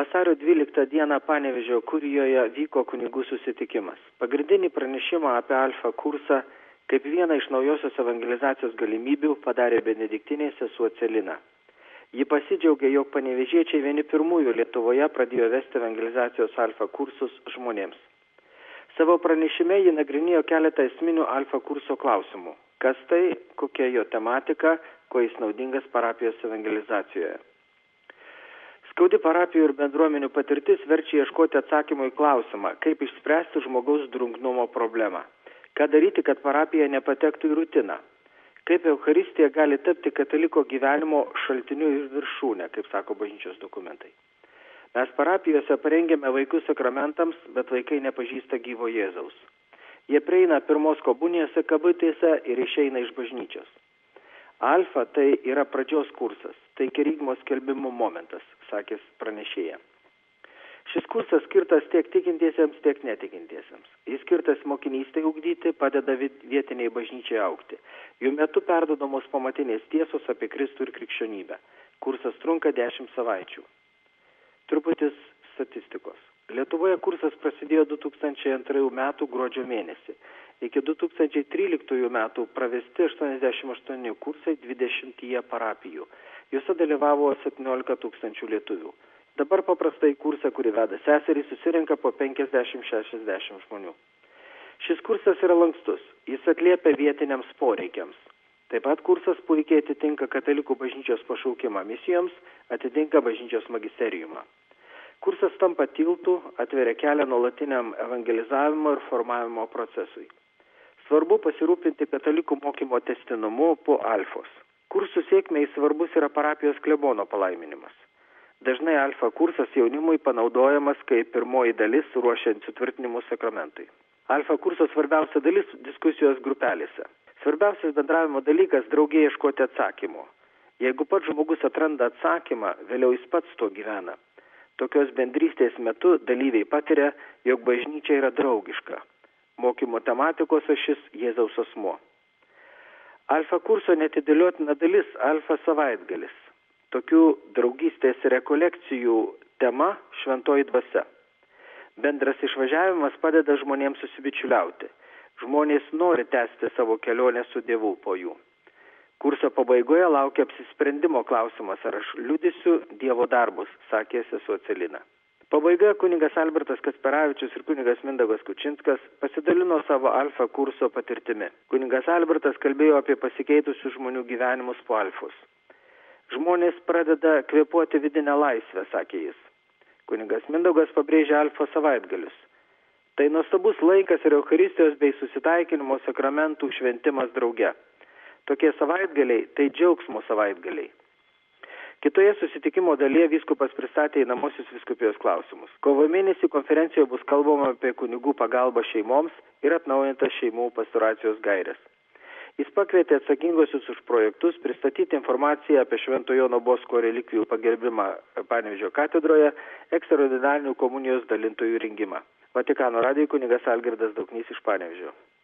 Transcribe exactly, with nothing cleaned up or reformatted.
Vasario dvyliktą dieną Panevėžio kurijoje vyko kunigų susitikimas. Pagrindinį pranešimą apie Alfa kursą kaip vieną iš naujosios evangelizacijos galimybių padarė benediktinė sesuo Celina. Ji pasidžiaugė, jog panevėžiečiai vieni pirmųjų Lietuvoje pradėjo vesti evangelizacijos Alfa kursus žmonėms. Savo pranešime ji nagrinėjo keletą esminių Alfa kurso klausimų. Kas tai, kokia jo tematika, kuo jis naudingas parapijos evangelizacijoje. Skaudi parapijų ir bendruomenių patirtis verčia ieškoti atsakymų į klausimą, kaip išspręsti žmogaus drungnumo problemą. Ką daryti, kad parapija nepatektų į rutiną. Kaip Eucharistija gali tapti kataliko gyvenimo šaltiniu ir viršūnė, kaip sako bažnyčios dokumentai. Mes parapijose parengėme vaikus sakramentams, bet vaikai nepažįsta gyvo Jėzaus. Jie prieina pirmos komunijose kabutėse ir išeina iš bažnyčios. Alfa tai yra pradžios kursas, tai kerygmos skelbimo momentas, sakė pranešėja. Šis kursas skirtas tiek tikintiesiems, tiek netikintiesiems. Jis skirtas mokinystei ugdyti, padeda vietiniai bažnyčiai augti. Jų metu perduodamos pamatinės tiesos apie Kristų ir krikščionybę. Kursas trunka dešimt savaičių. Truputis statistikos. Lietuvoje kursas prasidėjo du tūkstančiai antrųjų metų gruodžio mėnesį. Iki du tūkstančiai tryliktųjų metų pravesti aštuoniasdešimt aštuoni kursai dvidešimtyje parapijų. Juose dalyvavo septyniolika tūkstančių lietuvių. Dabar paprastai kursą, kurį veda seserys, susirenka po penkiasdešimt šešiasdešimt žmonių. Šis kursas yra lankstus, jis atliepia vietiniams poreikiams. Taip pat kursas puikiai atitinka katalikų bažnyčios pašaukimą misijoms, atitinka bažnyčios magisteriumą. Kursas tampa tiltų, atveria kelią nuolatiniam evangelizavimo ir formavimo procesui. Svarbu pasirūpinti katalikų mokymo tęstinumu po Alfos. Kursų sėkmei svarbus yra parapijos klebono palaiminimas. Dažnai Alfa kursas jaunimui panaudojamas kaip pirmoji dalis ruošiant sutvirtinimų sakramentui. Alfa kurso svarbiausia dalis diskusijos grupelėse. Svarbiausias bendravimo dalykas draugė ieškoti atsakymų. Jeigu pats žmogus atranda atsakymą, vėliau jis pats to gyvena. Tokios bendrystės metu dalyviai patiria, jog bažnyčia yra draugiška. Mokymo tematikos ašis Jėzaus asmuo. Alfa kurso netidėliotina dalis Alfa savaitgalis. Tokių draugystės rekolekcijų tema šventoji dvasia. Bendras išvažiavimas padeda žmonėms susibičiuliauti. Žmonės nori tęsti savo kelionę su Dievu po jų. Kurso pabaigoje laukia apsisprendimo klausimas, ar aš liudysiu Dievo darbus, sakė sesuo Celina. Pabaigoje kunigas Albertas Kasperavičius ir kunigas Mindaugas Kučinskas pasidalino savo Alfa kurso patirtimi. Kunigas Albertas kalbėjo apie pasikeitusių žmonių gyvenimus po Alfos. Žmonės pradeda kvėpuoti vidinę laisvę, sakė jis. Kunigas Mindaugas pabrėžė Alfa savaitgalius. Tai nuostabus laikas ir Eucharistijos bei susitaikinimo sakramentų šventimas drauge. Tokie savaitgaliai tai džiaugsmo savaitgaliai. Kitoje susitikimo dalyje vyskupas pristatė einamosios vyskupijos klausimus. Kovo mėnesį konferencijoje bus kalbama apie kunigų pagalbą šeimoms ir atnaujintas šeimų pastoracijos gaires. Jis pakvietė atsakingosius už projektus pristatyti informaciją apie Švento Jono Bosko relikvijų pagerbimą Panevėžio katedroje, ekstraordinarinių komunijos dalintojų rengimą. Vatikano radijui kunigas Algirdas Dauknys iš Panevėžio.